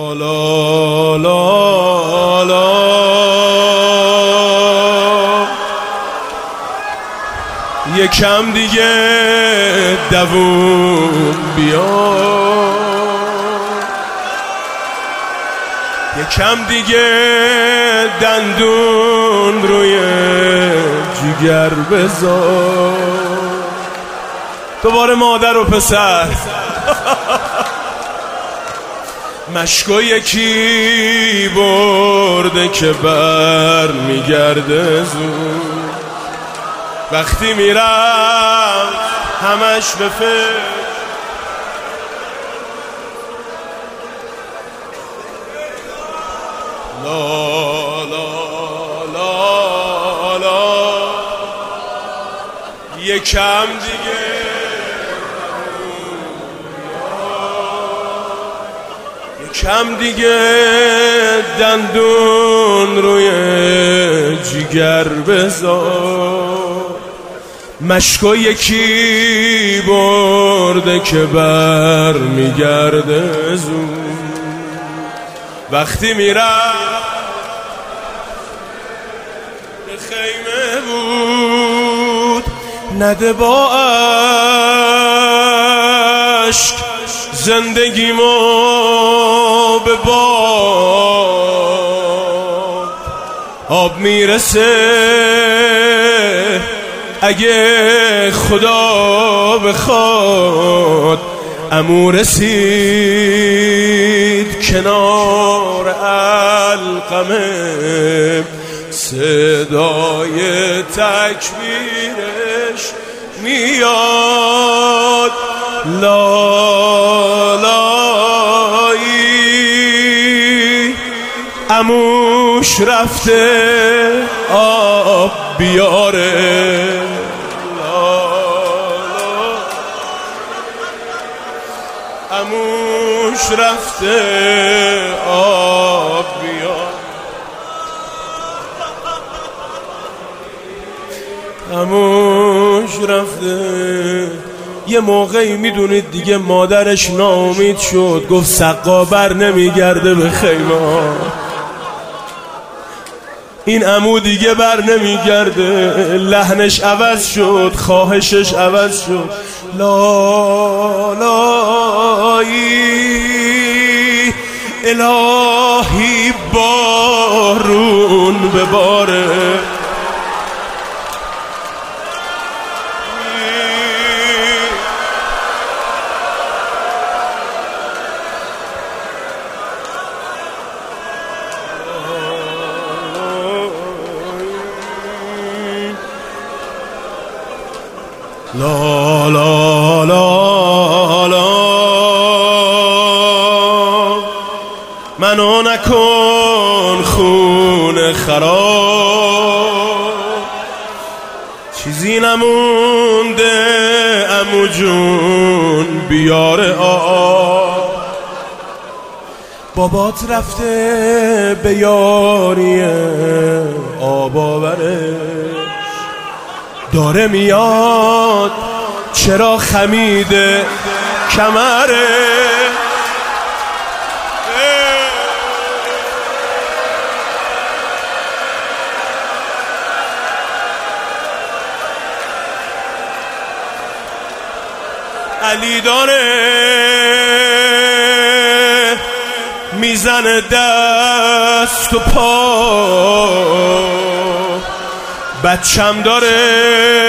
لا لا لا یکم دیگه دووم بیا، یکم دیگه دندون روی جگر بذار. دوباره مادر و پسر مشکو یکی برده که بر میگرده زود، وقتی میرم همش به فکر لا لا لا لا یکم دیگه یکم دیگه دندون روی جگر بذار. مشکو یکی برده که بر میگرده زود، وقتی میرم به خیمه بود نده با عشق زندگیمو به باد. آب میرسه اگه خدا بخواد، عمو رسید کنار علقمه، صدای تکبیرش میاد لالایی. عموش رفته آب بیاره، عموش رفته آب بیار، عموش رفته. یه موقعی میدونید دیگه مادرش ناامید شد، گفت سقا بر نمیگرده به خیمه، این عمو دیگه بر نمیگرده. لحنش عوض شد، خواهشش عوض شد. لالایی الهی بارون بباره، لا لا لا لا منو نکن خون خراب، چیزی نمونده عمو جون بیار آب. بابات رفته به یاری آب آوره، داره میاد چرا خمیده کمره. علی داره میزنه دست و پا، بچم داره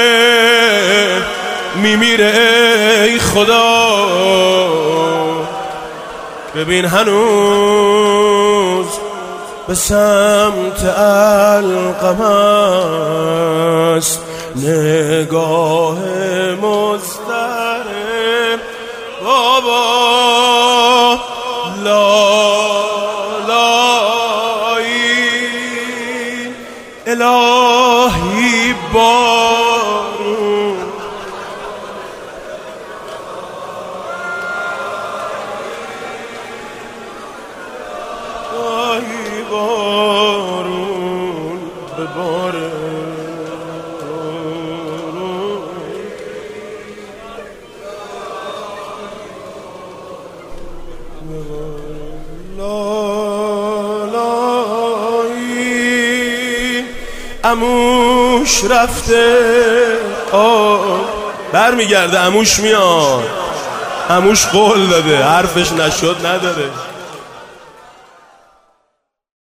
میمیره ای خدا. ببین هنوز به سمت علقم است نگاه مضطرب. بابا لالایی الهی بارون، الهی بارون بباره. لا عموش رفته برمیگرده، عموش میاد، عموش قول داده، حرفش نشد نداره.